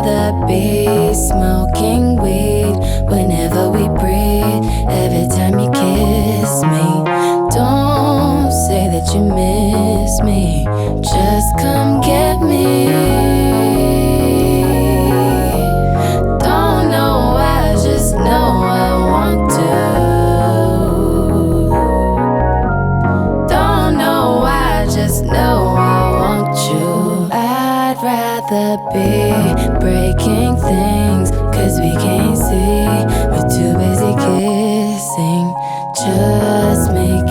rather be smoking weed whenever we breathe. Every time you kiss me, don't say that you miss me. Just come get me. Don't know why, just know I want to. Don't know why, just know I want you. I'd rather be breaking things, 'cause we can't see. We're too busy kissing. Just make